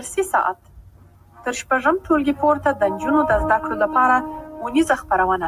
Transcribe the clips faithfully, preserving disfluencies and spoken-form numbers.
درسي ساعت تر شپږم ټولګي پورته د نجونو د زده کړو لپاره اونیزه خپرونه.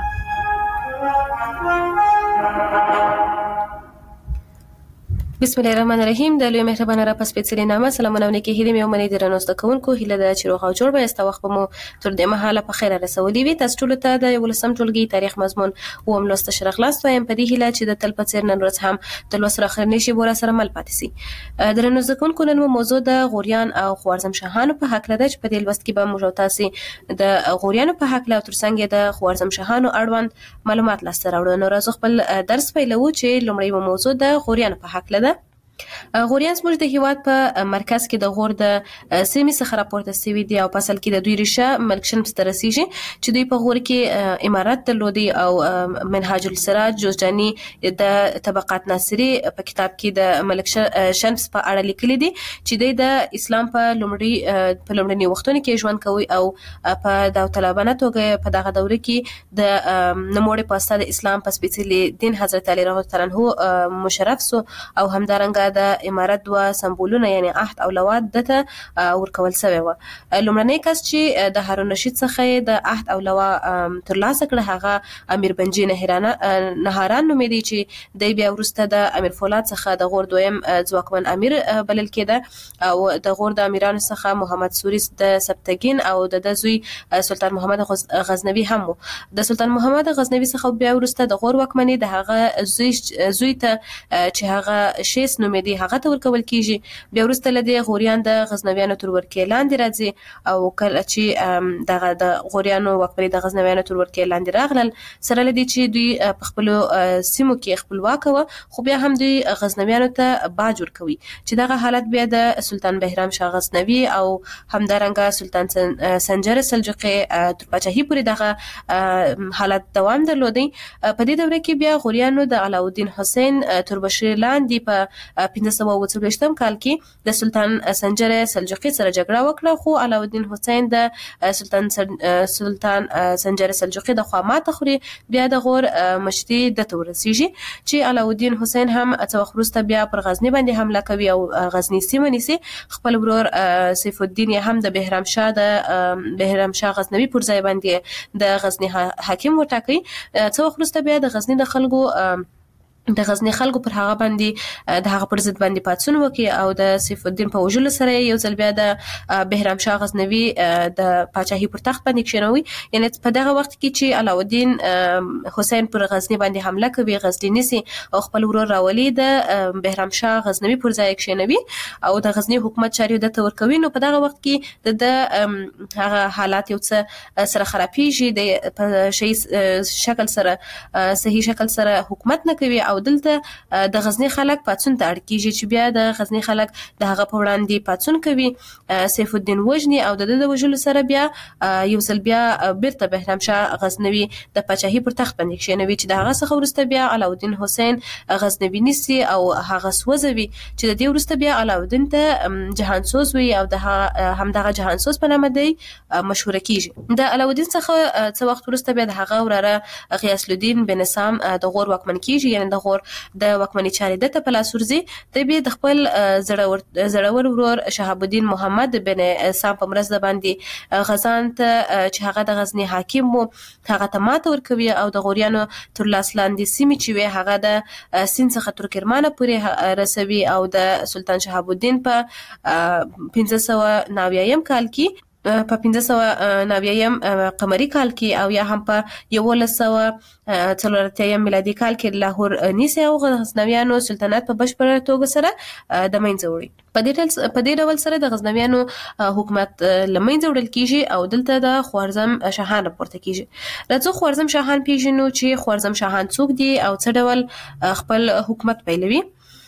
بسم الله الرحمن الرحیم. د لوی مهربانه را پس پیڅلې نامه سلامونه ونکې هیله مې ومني د رنوست کوونکو هیله د چیروغ او جوړ به است وخت مو تر دې مهاله په خیره رسولې وي. تاسو ټول ته د ولسم ټولګي تاریخ مضمون او ملوست شرخ لاست وایم په دې هیله چې د تل په څیر نن ورځ هم د لوس راخر نشي بوره سره مل پاتې سي. د رنوست کوونکو نن موضوع د غوریان او خوارزم شاهانو په حق لده چې په دې لوست کې به موږ تاسو د غوریانو په حق له ترڅنګ د خوارزم شاهانو اړوند معلومات لاسته راوړو. نو راځو خپل درس پیلو چې لومړی موضوع د غوریانو په حق لده. غوریان زموږ د هیواد په مرکز کې د غور د سیمې څخه راپورته شوي دي او په اصل کې د دوی ریشه ملک شمس ته رسیږي چې دوی په غور کې امارت درلودي او منهاج السراج جوزجاني د طبقات ناصري په کتاب کې د ملک شمس په اړه لیکلي دي چې دوی د اسلام په لومړي په لومړني وختونو کې ژوند کوي او په داوطلبانه توګه په دغه دوره کې د نوموړي په اساس د اسلام په سپېڅلي دین حضرت علی رضی الله عنه مشرف سو او همدارنګه د امارت دوا سمبولونه یعنی عهد او لواد دته ورکول شوی و. لومړنی کس چې د هارون رشید څخه د عهد او لوا ترلاسه کړ هغه امیر بنجي نهران نهاران نومېدی چې د بیا ورسته د امیر فولاد څخه د غور دویم ځواکمن امیر بلل کېده او د غور د امیرانو څخه محمد سوریس د سبتګین او د زوی سلطان محمد غزنوي هم و. د سلطان محمد غزنوي څخه بیا ورسته د غور واکمني د هغه زوی زوی ته چې هغه شیس نومېدی هغه ته ورکول کیږي. بیا وروسته لدی غوریان د غزنویانو تر ورکې لاندې راځي او کله چې دغه د غوریانو واکمني د غزنویانو تر ورکې لاندې راغلل سره لدی چې دوی په خپل سیمو کې خپلواک و خو بیا هم دوی غزنویانو ته باج ورکوي چې دغه حالت بیا د سلطان بهرام شاه غزنوي او همدارنګه سلطان سنجر سلجوقي تر پاچاهي پورې دغه حالت دوام درلودي. په دې دوره کې بیا غوریانو د علاءالدین حسین تر بشیر لاندې په پنځه سوه اووه څلوېښتم کال کې د سلطان سنجر سلجوقي سره جګړه وکړه خو علاءالدین حسین د سلطان سلطان سنجر سلجوقي د خوا ماته خوري. بیا د غور مشري دته ورسیږي چې علاءالدین حسین هم څه وخت وروسته بیا پر غزني باندې حمله کوي او غزني سیمه نیسي. خپل ورور سیف الدین هم د بهرام شاه د بهرام شاه غزنوي پر ځای باندې د غزني حاکم وټاکي. څه وخت وروسته بیا د غزني د خلکو د غزنی خلکو پر هغه باندې د هغه پر ضد باندې پاتسون وکي او د سیف الدین په وجلو سره یو ځل بیا د بهرام شاه غزنوي د پاچاهي پر تخت باندې کښینوي. یعنی په دغه وخت کې چې علاءالدین حسین پر غزنی باندې حمله کوي غزنی نیسي او خپل ورور راولي د بهرام شاه غزنوي پر ځای کښینوي او د غزنی حکومت چاري د تور کوي. نو په دغه وخت کې د هغه حالات یو څه سره خرابېږي د شي شکل سره صحیح شکل سره حکومت نه کوي او دلته د غزنی خلک پاتسون ته اړ کیږي چې بیا د غزنی خلک د هغه په وړاندې پاتسون کوي. سیف الدین وجني او د د وجلو سره بیا یو ځل بیا بیرته بهرام شاه غزنوي د پاچاهي پر تخت باندې کښینوي چې د هغه څخه وروسته بیا علاءالدین حسین غزنوي نیسي او هغه سوځوي چې د دې وروسته بیا علاءالدین ته جهانسوز وي او د همدغه جهانسوز په نامه دی مشهور کیږي. د علاءالدین څخه څه وخت وروسته بیا د هغه وراره غیاث الدین بن نظام د غور واکمن کیږي. یعنی د غور د واکمنۍ چارې د ته په لاس ورځي. د بیا د خپل زړور زړور ورور شهاب الدین محمد بن سام په مرسته باندې غزان ته چې هغه د غزنی حاکم وو هغه ته ماته ورکوي او د غوریانو تر لاس لاندې سیمې چې وي هغه د سیند څخه تر کرمانه پورې رسوي او د سلطان شهاب الدین په پنځه سوه نوي کال کې په پنځه سوه نوي قمري کال کې او یا هم په یولس سوه څلور اتیا میلادي کال کې لاهور نیسي او غزنویانو سلطنت په بشپړه توګه سره د منځه وړي. په دې په دې ډول سره د غزنویانو حکومت لمنځه وړل کیږي او دلته د خوارزم شاهان راپورته کیږي. راځو خوارزم شاهان پیژنو چې خوارزم شاهان څوک دي او څه ډول خپل حکومت پیلوي.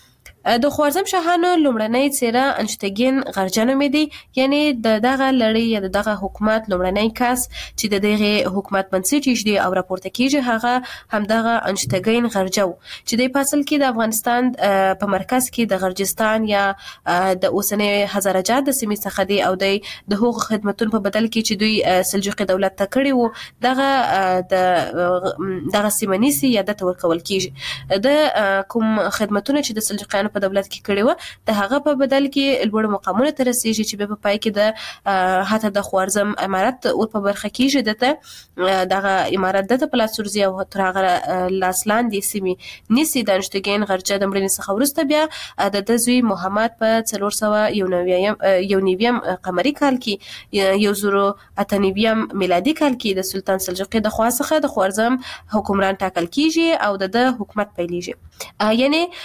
د خوارزم شاهانو لومړنۍ څیره انشتګین غرجه نومېدی. یعنی د دغه لړۍ یا د دغه حکومت لومړنۍ کس چې د دغه حکومت بنسټ ایږدي او راپورته کیږي هغه همدغه انشتګین غرجه و چې د فاصل کې د افغانستان په مرکز کې د غرجستان یا د اوسنۍ هزارهجات د سیمې څخه دی او د هغو خدمتونو په بدل کې چې دوی سلجوقي دولت ته کړي وو دغه د دغه سیمه نیسي یا د ته ورکول کیږي. د کوم خدمتونه چې د سلجوقیانو په دولت کې کړی و د هغه په بدل کې لوړ مقامونه ته رسیږي چې په پای کې د حتی د خوارزم امارت ور په برخه کې دته دغه امارت دته په لاس ورځي او تر هغه لاسلاندې سیمې نیسي د انشتګین غرجه د مړینې څخه وروسته بیا د دزوی محمد په څلور سوه یو نویم یو نویم قمري کال کې یو زرو اته نویم میلادي کال کې د سلطان سلجوقي د خوا څخه د خوارزم حکمران ټاکل کیږي او د حکومت پیلېږي.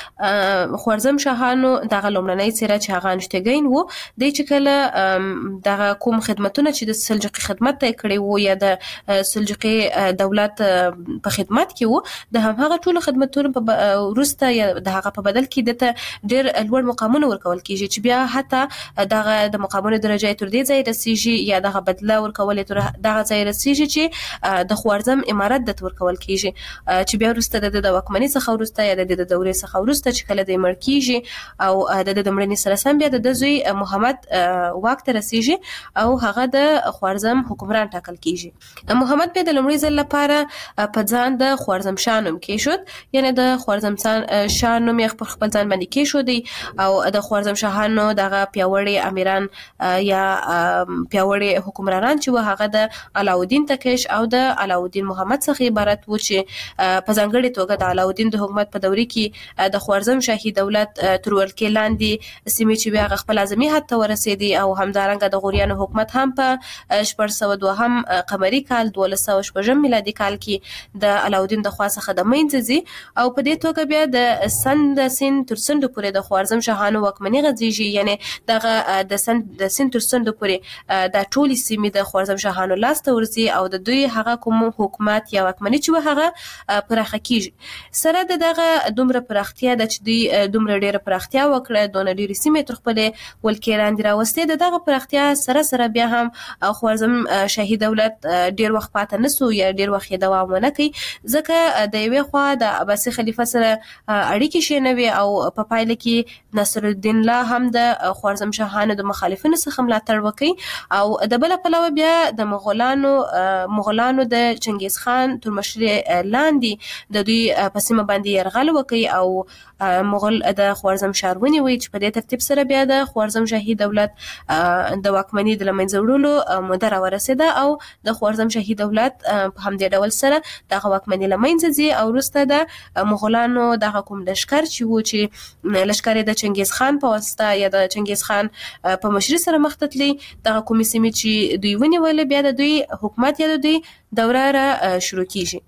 یعنی خوارزم شاهانو دغه لومړنۍ څیره چې هغه انشتګین وو د چې کله دغه کوم خدمتونه چې د سلجوقي خدمت ته کړی وو یا د سلجوقي دولت په خدمت کې وو د همغه ټولو خدمتونو په وروسته یا د هغه په بدل کې دته ډېر لوړ مقامونه ورکول کیږي چې بیا حتی دغه د مقامونو درجه تر دې ځای رسیږي یا دغه بدله ورکول تر دغه ځای رسیږي چې د خوارزم امارت د ورکول کیږي چې بیا وروسته د واکمنۍ څخه وروسته یا د دورې څخه وروسته چې کله د مړ کیږي او د د مړنې سره سم بیا د زوی محمد واک ته رسیږي او هغه د خوارزم حکمران ټاکل کیږي. محمد بیا د لومړي ځل لپاره په ځان د خوارزم شاه نوم کېښود یعنی د خوارزم شاه نوم یې په خپل ځان باندې کېښودی او د خوارزم شاهانو دغه پیاوړي امیران یا پیاوړي حکمرانان چې هغه د علاودین تکش او د علاودین محمد څخه عبارت و چې په ځانګړي توګه د علاودین د حکومت په دورې کې د خوارزم شاهي دولت تر ولکې لاندې سیمې چې بیا خپل اعظمي حد ته ورسېدي او همدارنګه د غوریانو حکومت هم په شپږ سوه دوهم قمري کال دولس سوه شپږم میلادي کال کې د علاودین د خوا څخه د منځ ځي او په دې توګه بیا د سند سین تر سند پورې د خوارزم شاهانو واکمني غځيږي یعنی دغه د سند د سین تر سند پورې د ټولي سیمې د خوارزم شاهانو لاس ته ورځي او د دوی هغه کوم حکومت یا واکمني چې هغه پراخه کیږي سره د دغه دومره پراختیا د چې دوی دومره ډیره پراختیا وکړه دونه ډیره سیمې تر خپل ولکې لاندې راوستي د دغه پراختیا سره سره بیا هم خوارزم شاهي دولت ډیر وخت پاتې نسو یا ډیر وخت دوام ونه کوي ځکه د یوې خوا د عباسي خلیفہ سره اړیکې شینوي او په پایله کې نصر الدین الله هم د خوارزم شاهانو د مخالفینو څخه ملاتړ وکړي او د بل پلوه بیا د مغولانو مغولانو د چنګیز خان تر مشرۍ لاندې د دوی په سیمه باندې یرغل وکړي او مغول د خوارزم ښار ونیوي چې په دې ترتیب سره بیا د خوارزم شاهي دولت د واکمنۍ د له منځه وړلو موده راورسېده او د خوارزم شاهي دولت په همدې ډول سره دغه واکمنۍ له منځه ځي او وروسته د مغولانو دغه کوم لښکر چې و چې لښکر د چنګیز خان په واسطه یا د چنګیز خان په مشرۍ سره مخ ته تللي دغه کومې سیمې چې دوی ونیولې بیا د دوی حکومت یا د دوی دوره را شروع کیږي.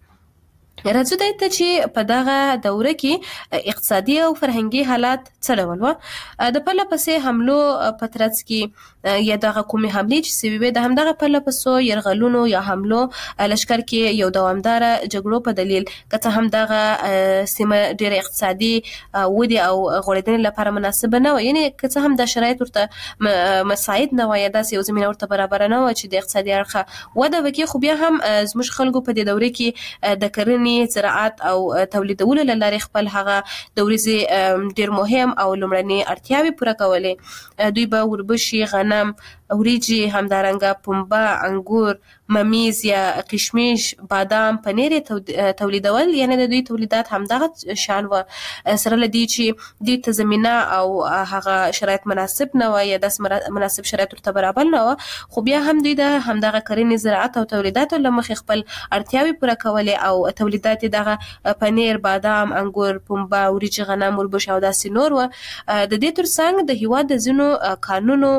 راځو دې ته چې په دغه دوره کې اقتصادي او فرهنګي حالات څه ډول و د پرله پسې حملو په ترڅ کې یا دغه کومې حملې چې سوي وې د همدغه پرله پسې یرغلونو یا حملو لښکر کې یو دوامداره جګړو په دلیل که څه هم دغه سیمه ډېره اقتصادي ودې او غوړېدنې لپاره مناسبه نه وه یعنې که څه هم دا شرایط ورته مساعد نه وه یا داسې یو زمینه ورته برابره نه وه چې د اقتصادي اړخه وده وکړي خو بیا هم زموږ خلکو په دې دورې کې د کرنې زراعت او تولیدولو له لارې خپل هغه د ورځې ډېر مهم او لومړنۍ اړتیاوې پوره کولې دوی به وربشي غنم وریجې همدارنګه پنبه انګور ممیز یا کشمش بادام پنیر تولیدول یعنی د دوی تولیدات همدغه شان و سره لدی چې دوی ته زمینه او هغه شرایط مناسب نه و یا داسې مناسب شرایط ورته برابر نه و خو بیا هم دوی د همدغه کرنې زراعت او تولیداتو له مخې خپل اړتیاوې پوره کولې او تولیدات دغه پنیر بادام انګور پنبه وریجې غنم وربشي او داسې نور و د دې ترڅنګ د هیواد د ځینو کانونو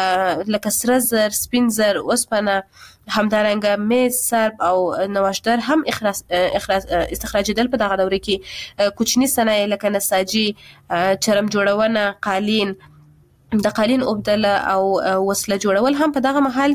لکه سره زر سپین زر اوسپنه همدارنګه مس سرب او نواشدر هم اخراج استخراجېدل په دغه دوره کې کوچني صنایع لکه نساجي چرم جوړونه قالین د قالین اوبدله او وسله جوړول هم په دغه محل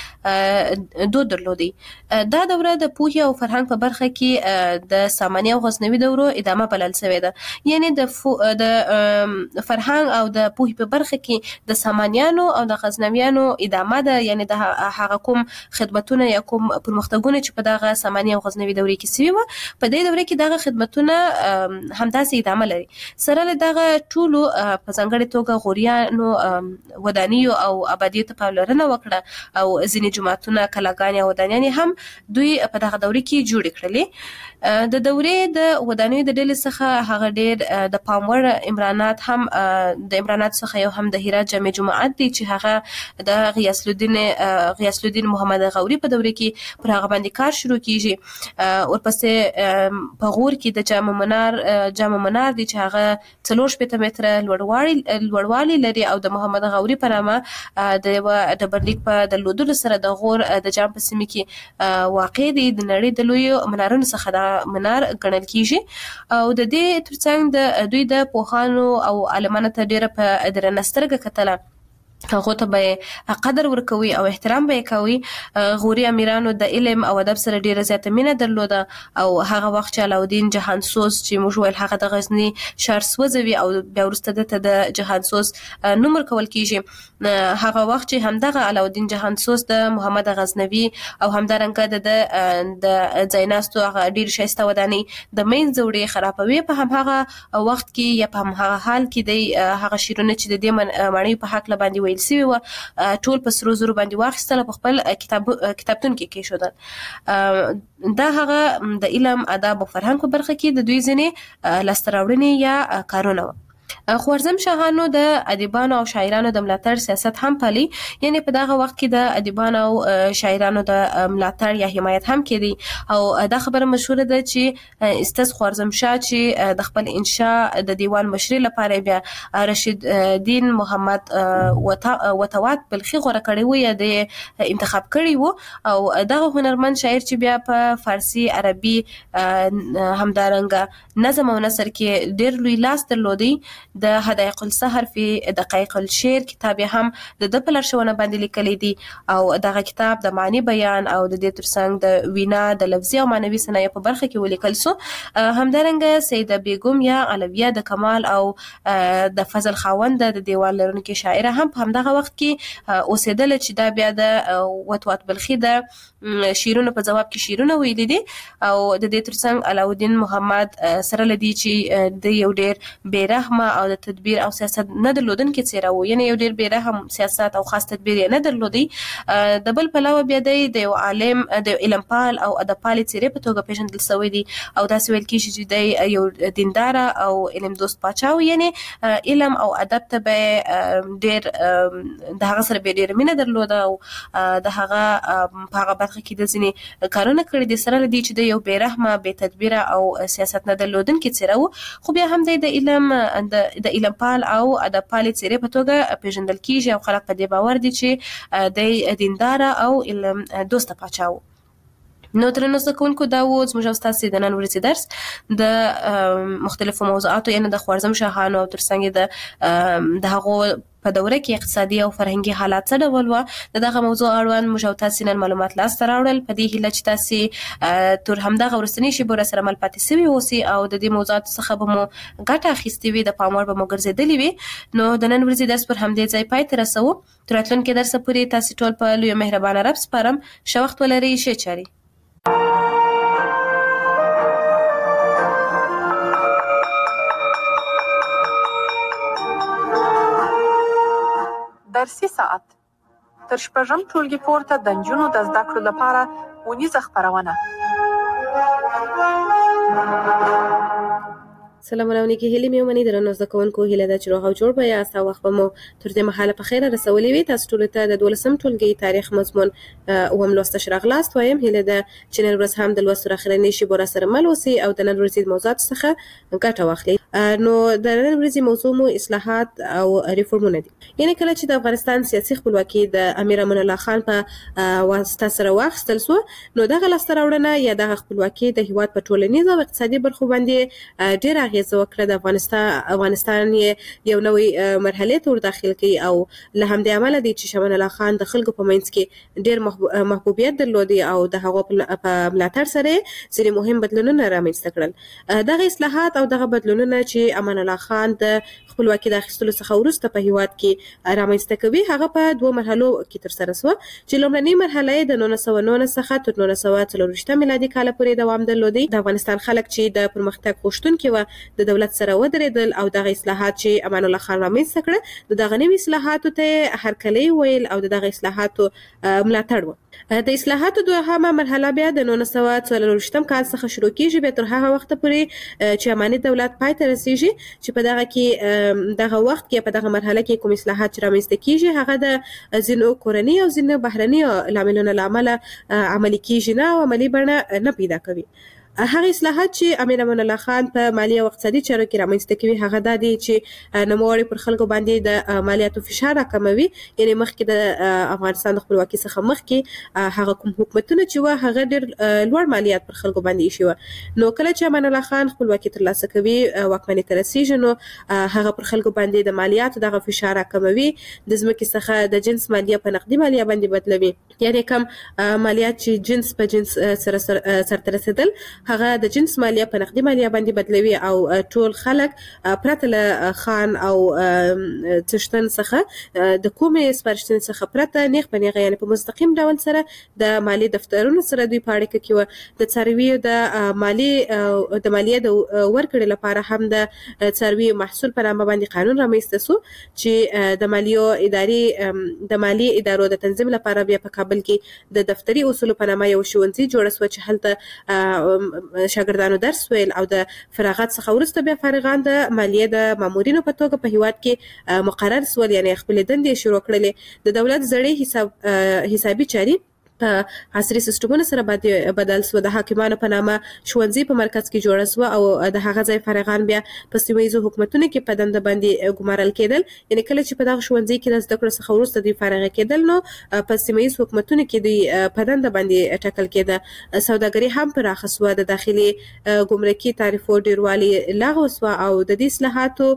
کې دود درلودي. دا دوره د پوهې او فرهنګ په برخه کې د ساماني او غزنوي دورو ادامه بلل شوې ده یعنی د د فرهنګ او د پوهې په برخه کې د سامانیانو او د غزنویانو ادامه ده یعنی د هغه کوم خدمتونه یا کوم پرمختګونه چې په دغه ساماني او غزنوي دورې کې سوي وو په دې دوره کې دغه خدمتونه همداسې ادامه لري سره له دغه ټولو په ځانګړې توګه غوریانو مو ودانیو او آبادیو ته پاملرنه وکړه او ځینې جماعتونه کلاګانې او ودانیانې هم دوی په دغه دوره کې جوړې کړلې. د دورې د ودانیو د ډلې څخه هغه ډېر د پاموړ عمرانات هم د عمرانات څخه یو هم د هرات جامع جماعت دی چې هغه د غیاث الدین غیاث الدین محمد غوري په دوره کې پر هغه باندې کار شروع کیږي. ورپسې په غور کې د جامع منار جامع منار دی چې هغه څلور شپېته متره لوړوالي لوړوالي لري او د محمد غوري په نامه د د برلیک په درلودلو سره د غور د جام په سیمه کې واقع دی. د نړۍ د لوی منارونو څخه د منار ګڼل کیږي او د دې ترڅنګ د دوی د پوهانو او عالمانو ته ډیره په درنه سترګه کتله، هغه ته به قدر ورکوي او احترام به کوي. غوري امیرانو د علم او ادب سره ډیره زیاته مینه درلوده او هغه وخت چې علاودین جهانسوز چې موږ ویل هغه د غزنی شهر سوځوي او بیا وروسته د جهانسوز نوم ورکول کیږي، هغه وخت چې همدغه علاودین جهانسوز د محمد غزنوي او همدارنګه د د ځایناستو هغه ډیر شایسته ودانی د مین زوړې خرابوي. په همغه وخت کې یا په همغه حال کې د هغه شیرونه چې د دې معنی په حق لباندې ویل سوي و ټول په سرو زرو باندې واخیستل په خپل کتاب کتابتون کې کېښودل. دا هغه د علم ادب او فرهنګ په برخه کې د دوی ځینې لاسته راوړنې یا کارونه و. خوارزم شاهانو د ادیبانو او شاعرانو د ملاتړ سیاست هم پالي، یعنی په دغه وخت کې د ادیبانو او شاعرانو د ملاتړ یا حمایت هم کړي او دا خبره مشهوره ده چې استاد خوارزم شاه چې د خپل انشاء د دیوان مشري لپاره بیا رشید دین محمد وتوات بلخي غوړه کړی و یا د انتخاب کړی و او دغه هنرمند شاعر چې بیا په فارسی عربي همدارنګه نظم او نثر کې ډېر لوی لاس درلودي. د حدائق السحر فی دقایق الشعر کتاب هم د د په لارښوونه باندې لیکلی دی او دغه کتاب د معنی بیان او د دې ترڅنګ د وینا د لفظي او معنوي صنایع په برخه کې ولیکل سو. همدارنګه سیده بیگم یا علویه د کمال او د فضل خاوند د دیوان لرونکي شاعره هم په همدغه وخت کې اوسېدل چې دا بیا د وتوات بلخي د شیرونو په جواب کې شیرونه ویلي دي او د دې ترڅنګ علاودین محمد سره لدی چې د یو ډیر بیرحمه او د تدبیر او سیاست نه درلودونکي څیره و، یعنی یو ډیر بیرحم سیاست او خاص تدبیر یې نه درلودي. د بل پلوه بیا د یو عالم د علم پال او ادب پال څیرې په توګه پیژندل شوی دی او داسې ویل کیږي چې د یو دیندار او علم دوست پاچا و، یعنی علم او ادب ته به ډیر د هغه سره به ډیر مینه درلوده او د هغه په هغه برخه کې د ځینې کارونه کړي دي سره لدی چې د یو بیرحمه بې تدبیره او سیاست نه درلودونکي څیره و، خو بیا هم د علم د د علم پال او ادب پال څیرې په توګه پیژندل کیږي او خلک په دې باور دي چې د دیندار او علم دوست پاچا و. نو درنو زده کوونکو دا و زموږ او ستاسې د نن ورځې درس د مختلفو موضوعاتو، یعنې د خوارزم شاهانو او ترڅنګ د د هغو په دوره کې اقتصادي او فرهنګي حالات څه ډول و. دغه موضوع اړوند موږ او تاسې نن معلومات لاسته راوړل په دې هیله چې تاسې تر همدغه وروستنۍ شېبو راسره مل پاتې سوي اوسئ او د دې موضوعاتو څخه به مو ګټه اخیستې وي، د پام وړ به مو ګرځېدلې وي. نو د نن ورځې درس پر همدې ځای پای ته رسوو. تر راتلونکي درسه پورې تاسې ټول په لویه مهربانه رب سپارم. ښه وخت ولرئ. ښې چارې. درسي ساعت تر شپږم ټولګي پورته د نجونو د زده کړو لپاره ونیزه خپرونه. سلامونه نیکی هیلې مې ومني درنو زده کوونکو، هیله ده چې روغ او جوړ به یاست او وخت به مو تر دې مهاله په خیره رسولی وي. تاسو ټولو ته د دولسم ټولګي تاریخ مضمون اووم لوستش راغلاست وایم. هیله ده چې نن ورځ هم د لوست تر اخرنۍ شېبو راسره مل اوسئ او د نن ورځې موضوعاتو څخه ګټه واخلئ. نو د نن ورځې موضوع مو اصلاحات او ریفورمونه دي. یعنې کله چې د افغانستان سیاسي خپلواکي د امیر امان الله خان په واسطه سره واخیستل سوه، نو دغه لاسته راوړنه یا دغه خپلواکي د هېواد په ټولنیز او اقتصادي برخو باندې ډېره اغېزه وکړه. د افغانستان افغانستان یې یو نوې مرحلې ته ور داخل کړي او له همدې امله دی چې امان الله خان د خلکو په منځ کې ډېر محبوبیت درلودی او د هغو په ملاتړ سره ځینې مهم بدلونونه رامنځته کړل. دغه اصلاحات او دغه بدلونونه چې امان الله خان د خپلواکي د اخیستلو څخه وروسته په هېواد کې رامنځته کوي، هغه په دوه مرحلو کې ترسره سوه چې لومړنۍ مرحله یې د نولس سوه نولس څخه تر نولس سوه څلور ویشتم میلادي کاله پورې دوام درلودی. د افغانستان خلک چې د پرمختګ غوښتونکي وه، د دولت سره ودرېدل او دغه اصلاحات چې امان الله خان رامنځته کړه د دغه نوي اصلاحاتو ته هرکلی ویل او دغه اصلاحاتو ملاتړ و. د اصلاحاتو دوهمه مرحله بیا د نولس سوه څلرویشتم کال څخه شروع کیږي بیا تر هغه وخت پورې چې اماني دولت پای ته رسیږي چې په دغه کې دغه وخت کې په دغه مرحله کې کوم اصلاحات چې رامنځته کیږي هغه د ځینو کورني او ځینو بهرني لاملونو له امله عملي کیږي نه او عملي بڼه نه پیدا کوي. هغه اصلاحات چې امیر امان الله خان په مالی او اقتصادي چارو کې رامنځته کوي هغه دا دي چې نوموړي پر خلکو باندې د مالیاتو فشار راکموي، یعنی مخکې د افغانستان د خپلواکۍ څخه مخکې هغه کوم حکومتونه چې و هغه ډېر لوړ مالیات پر خلکو باندې ایښي و. نو کله چې امان الله خان خپلواکي ترلاسه کوي واکمنۍ ته رسیږي نو هغه پر خلکو باندې د مالیاتو دغه فشار راکموي، د ځمکې څخه د جنس مالیه په نقدي مالیه باندې بدلوي، یعنی کم مالیات چې جنس په جنس سره سرته رسیدل هغه د جنس مالیه په نقدي مالیه باندې بدلوي او ټول خلک پرته له خان او څښتن څخه د کومې سپارښتنې څخه پرته نیغ په نیغه یعنی په مستقیم ډول سره د مالی دفترونو سره دوی په اړیکه کې و. د څارویو د مالی د مالیې د ورکړې لپاره هم د څاروي محصول په نامه باندې قانون رامنځته شو چې د مالیو ادارې د مالی ادارو د تنظیم لپاره بیا په کابل کې د دفتري اصولو په نامه یو ښوونځی جوړ شو چې هلته شاګردانو درس ویل او د فراغت څخه وروسته بیا فارغان د مالیې د مامورینو په توګه په هیواد کې مقرر سول، یعنی خپل دندې شروع کړلې. د دولت زړې حساب حسابي چاري په عصري سیستمونو سره بدل سو، د حاکمانو په نامه ښوونځي په مرکز کې جوړ سو او د هغه ځای فارغان بیا په سیمه ییزو حکومتونو کې په دنده باندې ګمارل کېدل، یعنی کله چې په دغه ښوونځي کې د زده کړو څخه وروسته دوی فارغ کېدل نو په سیمه ییزو حکومتونو کې دوی په دنده باندې ټاکل کېده. سوداګري هم پراخه سوه، د داخلي ګمرکي تعرفو ډیروالي لغوه سوه او د دې اصلاحاتو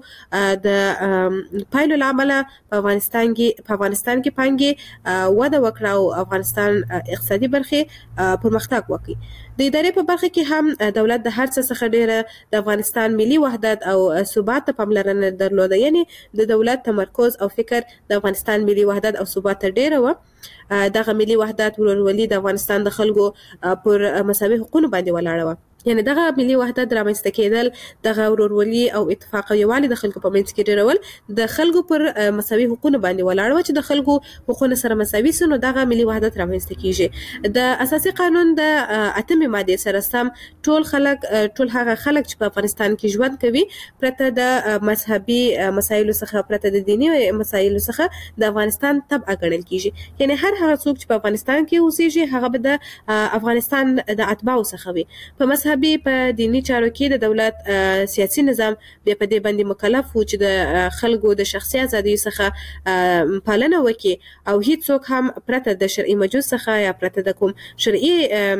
د پایلو له امله په افغانستان کې په افغانستان کې پانګې وده وکړه او افغانستان اقتصادي برخې پرمختګ وکړي. د ادارې په برخه کې هم دولت د هر څه څخه ډیره د افغانستان ملي وحدت او ثبات ته پاملرنه درلوده، یعنی د دولت تمرکز او فکر د افغانستان ملي وحدت او ثبات ته ډیره و. دغه ملي وحدت ورورولي د افغانستان د خلکو پر مساوي حقوقو باندې ولاړه و، یعنی دغه ملي وحدت رامنځته کېدل دغه ورورولي او اتفاق او یووالی د خلکو په منځ کې ډیرول د خلکو پر مساوي حقوقو باندې ولاړ و چې د خلکو حقوقونه سره مساوي سي نو دغه ملي وحدت رامنځته کیږي. د اساسي قانون د اتمې ماده سره سم ټول خلک ټول هغه خلک چې په افغانستان کې ژوند کوي پرته د مذهبي مسایلو څخه پرته د دینی مسایلو څخه د افغانستان تبع ګڼل کیږي، یعنی هر هغه څوک چې په افغانستان کې اوسېږي هغه به د افغانستان د اتباعو څخه وي. په مذهبي په دینی چارو کې د دولت سیاسي نظام بیا په دې باندې مکلف و چې د خلکو د شخصي ازادۍ څخه پالنه وکړي او هیڅوک هم پرته د شرعي مجوز څخه یا پرته د کوم شرعي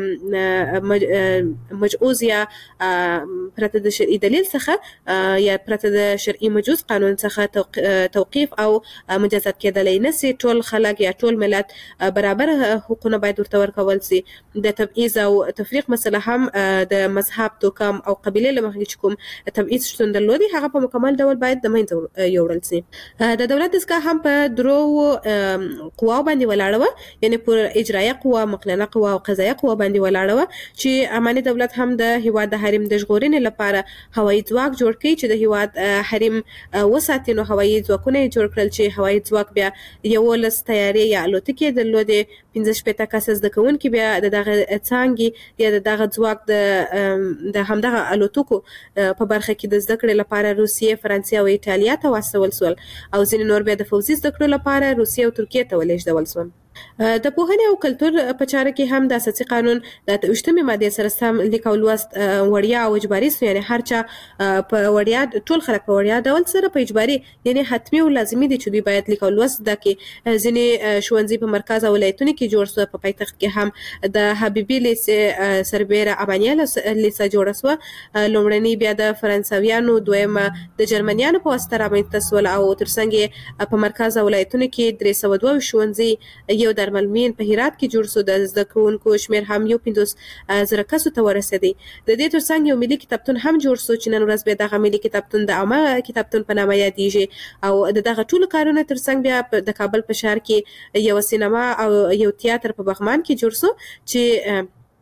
مجوز یا پرته د شرعي دلیل څخه یا پرته د شرعي مجوز قانون څخه توقیف او مجازات کېدلی نشي. ټول خلک یا ټول ملت برابر حقوقونه باید ورته ورکول سي. د تبعیض او تفریق مسله هم د مذهب، توکم او قبیله له مخې چې کوم تبعیض شتون درلودي هغه په مکمل ډول باید د منځه یوړل سي. د دولت دستګاه هم په درو قواو باندې ولاړه وه، یعنی پر اجرایه قوه، مقننه قوه او قضایه قوه باندې ولاړه وه چې اماني دولت هم د هیواد د حریم د ژغورنې لپاره هوایي ځواک جوړ کړي چې د هیواد حریم وساتي. نو هوایي ځواکونه یې جوړ کړل چې هوایي ځواک بیا یولس طیارې یا الوتکې درلودې، پنځه شپېته کسه زده کوونکي بیا د دغه څانګې یا د دغه ځواک د د همدغه الوتکو په برخه کې د زده کړې لپاره روسیې، فرانسې او ایټالیا ته واستول سول او ځینې نور بیا د فوزي زده کړو لپاره روسیې او ترکیې ته ولېږدول سول. د پوهنې او کلتور په چاره کې هم د اساسي قانون د اوویشتمې مادې سره سم لیک او لوست وړیا او اجباري سو، یعنی هر چا په وړیا ټول خلک په وړیا ډول سره په اجباري یعنی حتمی او لازمي دي چې دوی باید لیک او لوست زده کړي. ځینې ښوونځي په مرکز او ولایتونو کې جوړ سو، په پایتخت کې هم د حبیبي لیسې سربیره امانیه لیسه جوړه سوه. لومړنۍ بیا د فرانسویانو، دویمه د جرمنیانو په واسطه رامنځته سول او ترڅنګ په مرکز او ولایتونو کې درې سوه دوه ښوونځي یو درملمین په هرات کې جوړ سو. د زده کوونکو شمیر هم یو پنځوس زره کسو ته ورسېدی. د دې ترڅنګ یو ملي کتابتون هم جوړ سو چې نن ورځ بیا دغه ملي کتابتون د عامه کتابتون په نامه یادېږي او د دغه ټولو کارونو ترڅنګ بیا د کابل په ښار کې یو سینما او یو تیاتر په بغمان کې جوړ سو چې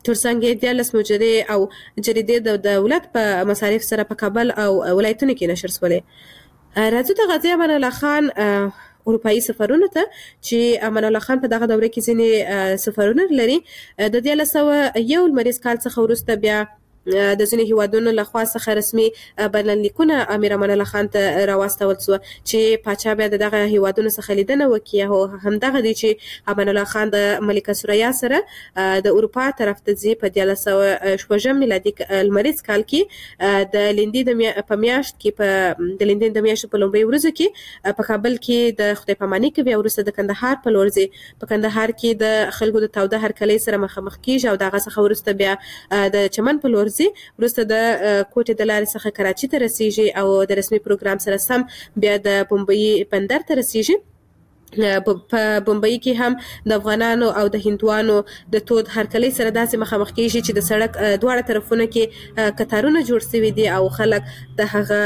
ترڅنګ دیارلس مجرې او جریدې د دولت په مصارف سره په کابل او ولایتونو کې نشر شولې. راځو د غازي امان الله خان اروپایي سفرونه ته چې امان الله خان په دغه دوره کې ځینې سفرونه لري. د دیارلس سوه یو لمریز کال څخه وروسته بیا د ځینې هیوادونو لخوا څخه رسمي بلنلیکونه امیر امان الله خان ته راواستول شو چې پاچا بیا دغه هیوادونو څخه لیدنه وکړي. او همدغه دی چې امان الله خان د ملکه ثریا سره د اروپا طرف ته ځي. په دیارلس سوه شپږم میلادي لمریز کال کې د لیندې د په میاشت کې په د لیندې د میاشتې په لومړۍ ورځو کې په کابل کې د خدای پاماني کوي. وروسته د کندهار په لور ځي. په کندهار کې د خلکو د تاوده هرکلۍ سره مخامخ کیږي او دغه څخه وروسته بیا د چمن په لور وروسته د کوټې د لارې څخه کراچي ته رسیږي او د رسمي پروګرام سره سم بیا د بمبئی بندر ته رسیږي. په بمبئی کې هم د افغانانو او د هندوانو د تود هرکلۍ سره داسې مخامخ کیږي چې د سړک دواړه طرفونو کې قطارونه جوړ شوي دي او خلک د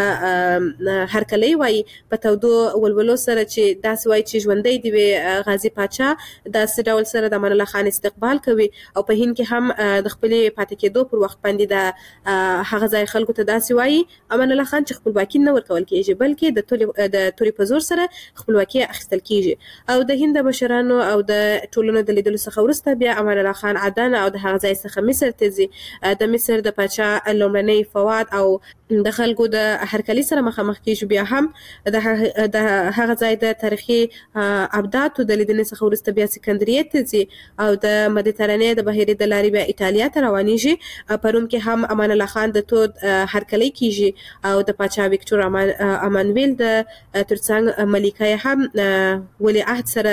هغه هرکلۍ وایي په تودو ولولو سره چې داسې وایي چې ژوندی دی وي غازي پاچا داسې ډول سره د امان الله خان استقبال کوي. او په هند کې هم د خپلې پاتې کېدو پر وخت باندې د هغه ځای خلکو ته داسې وایي امان الله خان چې خپلواکي نه ورکول کېږي بلکې د تورې په زور سره خپلواکي اخیستل کېږي. او د هند مشرانو او د ټولنو د لیدلو څخه وروسته بیا امان الله خان عدن او د هغه ځای څخه مصر ته ځي. د مصر د پاچا لومړنی فواد او د خلکو د هرکلي سره مخامخ کیږي. بیا هم د هغه ځای د تاریخي ابداتو د لیدنې څخه وروسته بیا سکندریه ته ځي او د مدیترانې د بحیرې د لارې بیا ایټالیا ته روانیږي. په روم کې هم امان الله خان د تود هرکلي کیږي او د پاچا ویکټور امانویل د ترڅنګ ملکه هم ولی عهد سره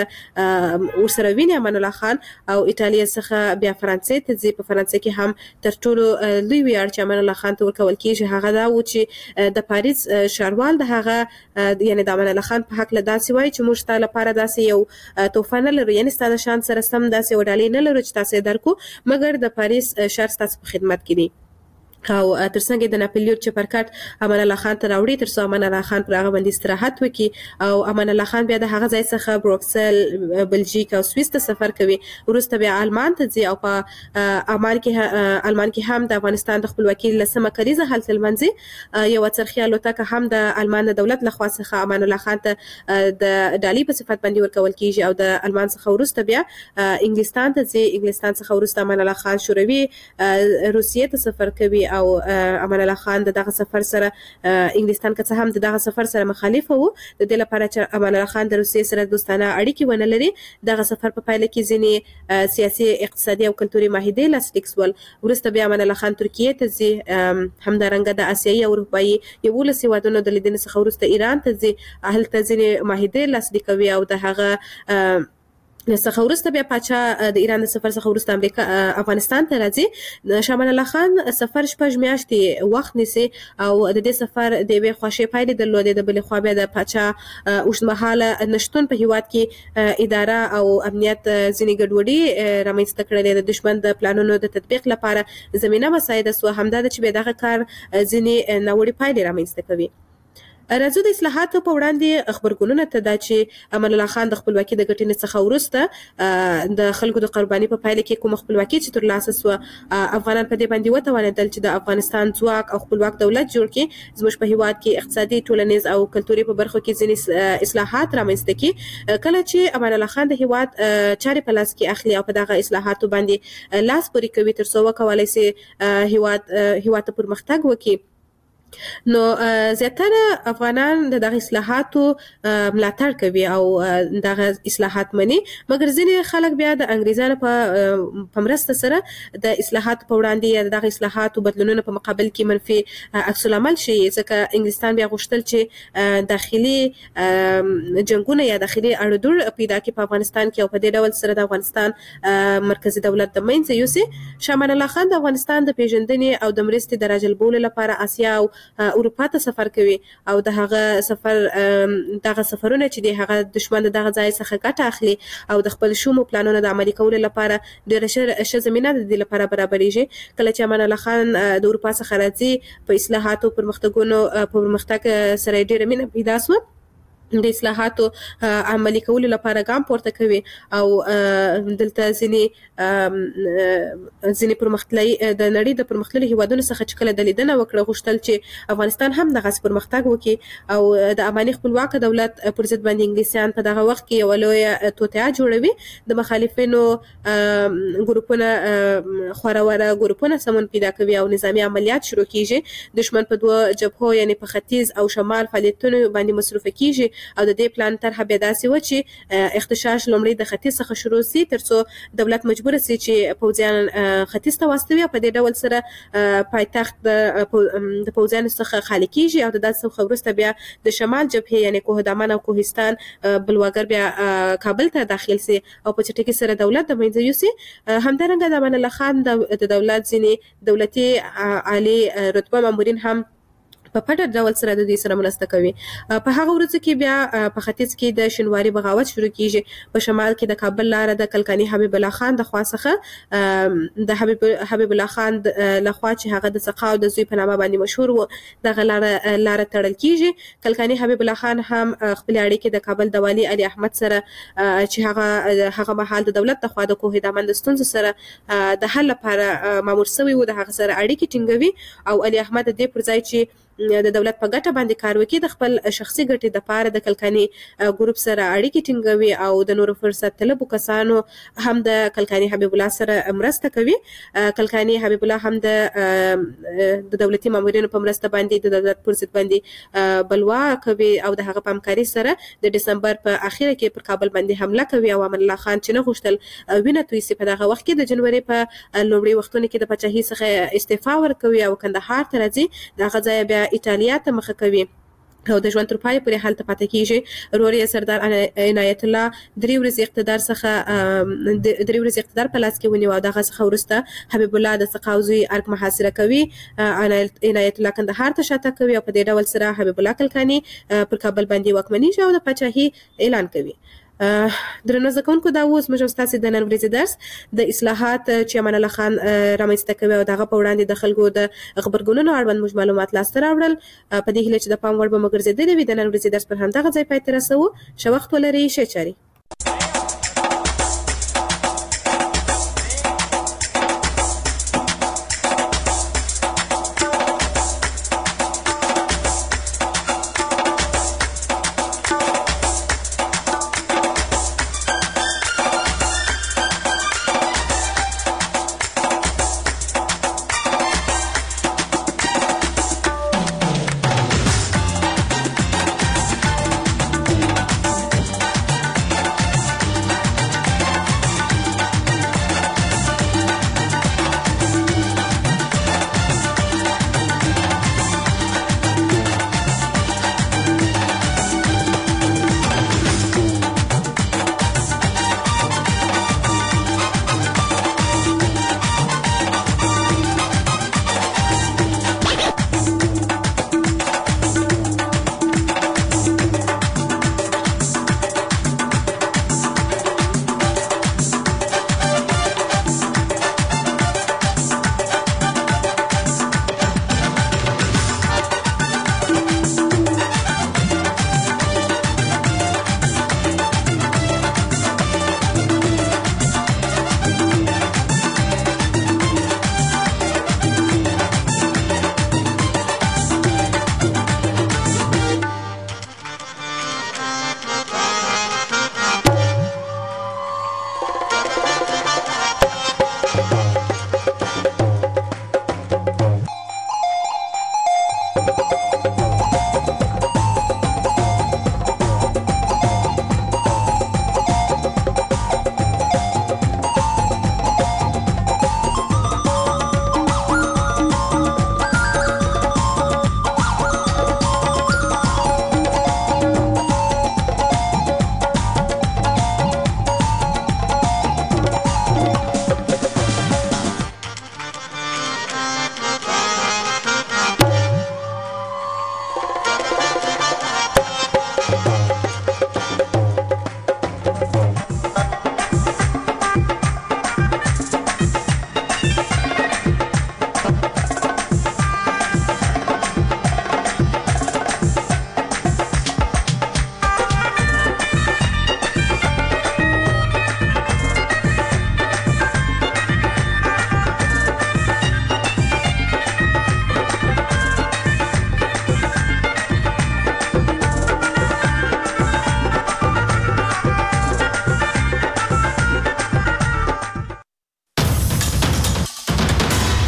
ورسره ویني امان الله خان او ایټالیا څخه بیا فرانسې ته ځي. په فرانسې کې هم تر ټولو لوی ویاړ چې امان الله خان ته ورکول کېږي هغه دا و چې د پاریس ښاروال د هغه یعنی د امان الله خان په حق له داسې وایي چې موږ ستا لپاره داسې یو تحفه نه لرو یعنی ستا د شان سره سم داسې یو ډالۍ نه لرو چې تاسو یې درکو مګر د پاریس ښار ستاسو په خدمت کې دی. او ترڅنګ د ناپلیون چپرکټ امان الله خان ته راوړي تر څو امان الله خان پر هغه باندې استراحت وکړي. او امان الله خان بیا د هغه ځای څخه بروکسل بلژیک او سویس ته سفر کوي. وروسته بیا آلمان ته ځي او په آلمان کې آلمان کې هم د افغانستان د خپلواکۍ لسمه کریزه هلته لمانځي. یو څرخي الوتکه هم د آلمان د دولت لخوا څخه امان الله خان ته د ډالۍ په صفت باندې ورکول کیږي. او د آلمان څخه وروسته بیا انګلستان ته ځي. انګلستان څخه وروسته امان الله خان شوروي روسیې ته سفر کوي او امان الله خان دغه سفر سره انګلستان که څه هم دغه سفر سره مخالف وو د دې لپاره چې امان الله خان د روسیې سره دوستانه اړیکې ونه لري. دغه سفر په پایله کې ځینې سیاسي اقتصادي او کلتوري معاهدې لاسلیک شول. وروسته بیا امان الله خان ترکیې ته ځي. همدارنګه د اسیایي او اروپایي یولس هیوادونو د لیدنې څخه وروسته ایران ته ځي. هلته ځینې معاهدې لاسلیک کوي او د هغه څخه وروسته بیا پاچا د ایران د سفر څخه وروسته امریکا افغانستان ته راځي. د شاه امان الله خان سفر شپږ میاشتې وخت نیسي او د دې سفر د یوې خوښې پایلې درلودې. د بلې خوا بیا د پاچا اوږدمهاله نشتون په هیواد کې اداره او امنیت ځینې ګډوډي رامنځته کړلې. د دشمن د پلانونو د تطبیق لپاره زمینه مساعده سوه. همدا ده چې بیا دغه کار ځینې ناوړه پایلې رامنځته کوي. راځو د اصلاحاتو په وړاندې خبرګونونه ته دا چې امان الله خان د خپلواکۍ د ګټنې څخه وروسته د خلکو د قرباني په پایله کې کوم خپلواکي چې ترلاسه سوه افغانان په دې باندې وتوانېدل چې د افغانستان ځواک او خپلواک دولت جوړ کړي. زموږ په هیواد کې اقتصادي ټولنیز او کلتوري په برخو کې ځینې اصلاحات رامنځته کړي. کله چې امان الله خان د هیواد چارې په لاس کې اخلي او په دغه اصلاحاتو باندې لاس پورې کوي تر څو وکولای شي هیواد هیواد ته پرمختګ وکړي. نو زیاتره افغانان د دغه اصلاحاتو ملاتړ کوي او دغه اصلاحات مني مګر ځینې خلک بیا د انګریزانو په په مرسته سره د اصلاحاتو په وړاندې یا دغه اصلاحاتو بدلونونو په مقابل کې منفي عکس العمل شي. ځکه انګلستان بیا غوښتل چې داخلي جنگونه یا داخلي اړودوړ پیدا کړي په افغانستان کې او په دې ډول سره د افغانستان مرکزی دولت د منځه یوسي. شاه امان الله خان د افغانستان د پیژندنې او د مرستې د راجلبولو لپاره آسیا او اروپا ته سفر کوي او د هغه سفر دغه سفرونه چې د هغه دشمن دغه ځای څخه ګټه اخلي او د خپل شومو پلانونو د عملي کولو لپاره ډېره ښه زمینه د دې لپاره برابرېږي. کله چې امان الله خان د اروپا څخه راځي په اصلاحاتو پرمختګونو پرمختګ سره ډېره مینه پیدا سوه د اصلاحاتو عملي کولو لپاره ګام پورته کوي او دلته ځینې ځینې پرمختللي د نړۍ د پرمختللي هیوادونو څخه چې کله د لیدنه وکړه غوښتل چې افغانستان هم دغسې پرمختګ وکړي او د افغاني خپلواک دولت پر ضد باندې انګلیسیان په دغه وخت کې یوه لویه توطیه جوړوي د مخالفینو ګروپونه خوروره ګروپونه سمون پیدا کوي او نظامي عملیات شروع کیږي دشمن په دوه جبهو یعنی په ختیځ او شمال فعالیتونو باندې مصروفه کیږي او د دې پلان طرحه بیا داسې و چې اختشاش لومړی د ختیځ څخه شروع سي ترڅو دولت مجبور سي چې پوځیان ختیځ ته واستوي او په دې ډول سره پایتخت د پوځیانو څخه خالي کیږي او د داسې څخه وروسته بیا د شمال جبهې یعنی کوه دامن او کوهستان بلواګر بیا کابل ته داخل سي او په چټکۍ سره دولت د منځه یوسي. همدارنګه د امان الله خان د دولت ځینې دولتي عالي رتبه مامورین هم په پټه ډول سره د دې سره مرسته کوي. په هغه ورځ کې بیا په ختیځ کې د شینواري بغاوت شروع کیږي. په شمال کې د کابل لاره د کلکاني حبیب الله خان د خوا څخه د حبیب حبیب الله خان لخوا چې هغه د سقاو د زوی په نامه باندې مشهور و دغه لاره لاره تړل کیږي. کلکاني حبیب الله خان هم خپل اړیکې د کابل د والي علي احمد سره چې هغه هغه مهال د دولت د خوا د کوه دامن د ستونزو سره د حل لپاره مامور شوی و د هغه سره اړیکې ټینګوي او علي احمد د دې پر ځای چې د دولت په ګټه باندې کار وکړي د خپل شخصي ګټې د پاره د کلکاني ګروپ سره اړیکې ټینګوي او د نورو فرصت طلبو کسانو هم د کلکاني حبیب الله سره مرسته کوي. کلکاني حبیب الله هم د د دولتي مامورینو په مرسته باندې د دولت پر ضد باندې بلوا کوي او د هغه په همکاري سره د دسمبر په اخیره کې پر کابل باندې حمله کوي او امان الله خان چې نه غوښتل وینه توی سي په دغه وخت کې د جنوري په لومړي وختونو کې د پاچاهي څخه استعفا ورکوي او کندهار ته راځي. دغه ځای بیا ایټالیا ته مخه کوي او د ژوند تر پای پورې هلته پاتې کیږي. ورور یې سردار عنایت الله درې ورځې اقتدار څخه درې ورځې اقتدار په لاس کې ونیو او دغه څخه وروسته حبیب الله د سقاو زوی ارګ محاصره کوي. عنایت الله کندهار ته شاته کوي او په دې ډول سره حبیب الله کلکاني پر کابل باندې واکمني او د پاچاهي اعلان کوي. درنو زده کوونکو دا اوس موږ ستاسو د نن ورځې درس د اصلاحات چې امان الله خان رامنځته کوي او دغه په وړاندې د خلکو د خبرګونونو اړوند موږ معلومات لاسته راوړل. په دې هیله چې د پام وړ به مو ګرځېدلي وي. د نن ورځې درس پر همدغه ځای پای ته رسوو. ښه وخت ولرئ. ښه چارې.